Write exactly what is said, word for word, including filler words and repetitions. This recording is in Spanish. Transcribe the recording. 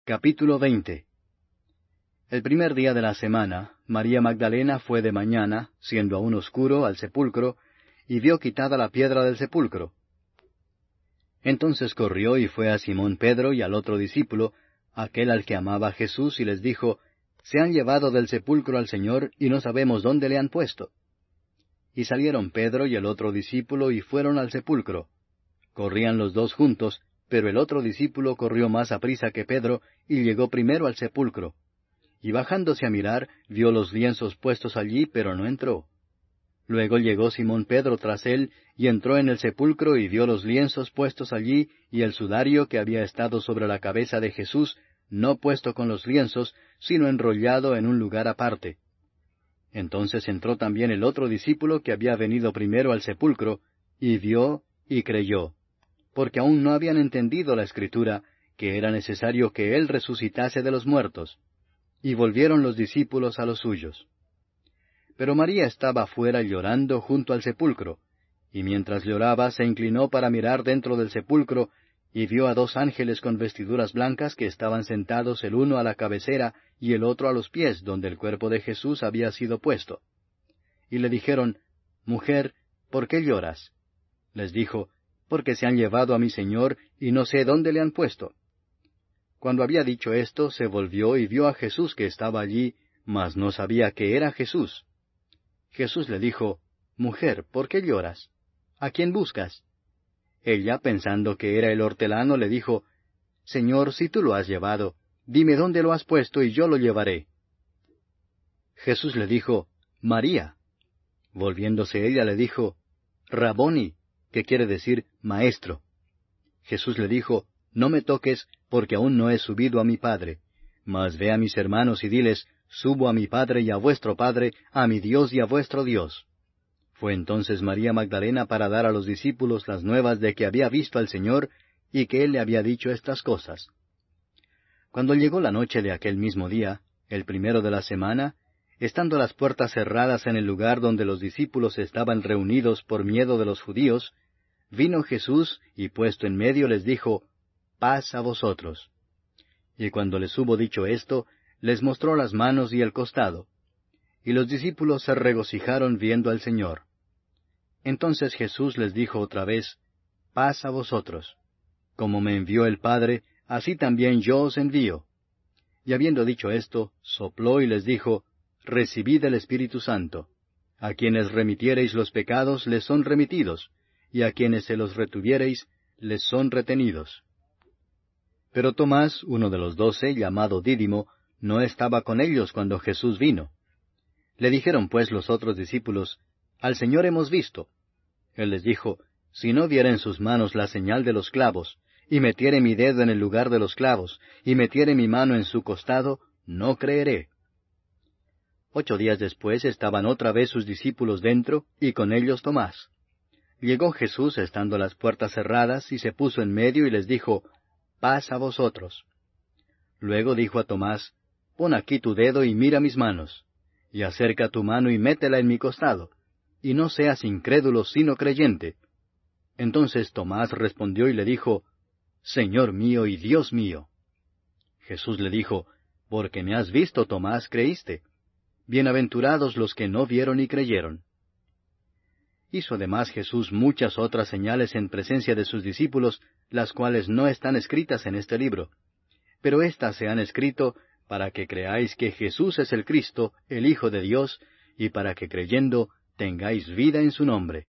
Capítulo veinte. El primer día de la semana, María Magdalena fue de mañana, siendo aún oscuro, al sepulcro, y vio quitada la piedra del sepulcro. Entonces corrió y fue a Simón Pedro y al otro discípulo, aquel al que amaba Jesús, y les dijo, Se han llevado del sepulcro al Señor, y no sabemos dónde le han puesto. Y salieron Pedro y el otro discípulo, y fueron al sepulcro. Corrían los dos juntos, pero el otro discípulo corrió más aprisa que Pedro, y llegó primero al sepulcro. Y bajándose a mirar, vio los lienzos puestos allí, pero no entró. Luego llegó Simón Pedro tras él, y entró en el sepulcro, y vio los lienzos puestos allí, y el sudario que había estado sobre la cabeza de Jesús, no puesto con los lienzos, sino enrollado en un lugar aparte. Entonces entró también el otro discípulo que había venido primero al sepulcro, y vio y creyó, porque aún no habían entendido la Escritura, que era necesario que él resucitase de los muertos. Y volvieron los discípulos a los suyos. Pero María estaba afuera llorando junto al sepulcro, y mientras lloraba se inclinó para mirar dentro del sepulcro, y vio a dos ángeles con vestiduras blancas que estaban sentados el uno a la cabecera y el otro a los pies, donde el cuerpo de Jesús había sido puesto. Y le dijeron, Mujer, ¿por qué lloras? Les dijo, Porque se han llevado a mi Señor, y no sé dónde le han puesto. Cuando había dicho esto, se volvió y vio a Jesús que estaba allí, mas no sabía que era Jesús. Jesús le dijo, Mujer, ¿por qué lloras? ¿A quién buscas? Ella, pensando que era el hortelano, le dijo, Señor, si tú lo has llevado, dime dónde lo has puesto y yo lo llevaré. Jesús le dijo, María. Volviéndose ella le dijo, Raboni, que quiere decir Maestro. Jesús le dijo, No me toques, porque aún no he subido a mi Padre. Mas ve a mis hermanos y diles, Subo a mi Padre y a vuestro Padre, a mi Dios y a vuestro Dios. Fue entonces María Magdalena para dar a los discípulos las nuevas de que había visto al Señor, y que Él le había dicho estas cosas. Cuando llegó la noche de aquel mismo día, el primero de la semana, estando las puertas cerradas en el lugar donde los discípulos estaban reunidos por miedo de los judíos, vino Jesús, y puesto en medio les dijo, Paz a vosotros. Y cuando les hubo dicho esto, les mostró las manos y el costado. Y los discípulos se regocijaron viendo al Señor. Entonces Jesús les dijo otra vez, Paz a vosotros. Como me envió el Padre, así también yo os envío. Y habiendo dicho esto, sopló y les dijo, Recibid el Espíritu Santo. A quienes remitiereis los pecados, les son remitidos, y a quienes se los retuviereis, les son retenidos. Pero Tomás, uno de los doce, llamado Dídimo, no estaba con ellos cuando Jesús vino. Le dijeron pues los otros discípulos, Al Señor hemos visto. Él les dijo, Si no viera en sus manos la señal de los clavos, y metiere mi dedo en el lugar de los clavos, y metiere mi mano en su costado, no creeré. Ocho días después estaban otra vez sus discípulos dentro, y con ellos Tomás. Llegó Jesús estando las puertas cerradas, y se puso en medio y les dijo, Paz a vosotros. Luego dijo a Tomás, Pon aquí tu dedo y mira mis manos, y acerca tu mano y métela en mi costado, y no seas incrédulo sino creyente. Entonces Tomás respondió y le dijo, Señor mío y Dios mío. Jesús le dijo, Porque me has visto, Tomás, creíste. Bienaventurados los que no vieron y creyeron. Hizo además Jesús muchas otras señales en presencia de sus discípulos, las cuales no están escritas en este libro. Pero éstas se han escrito para que creáis que Jesús es el Cristo, el Hijo de Dios, y para que creyendo tengáis vida en su nombre.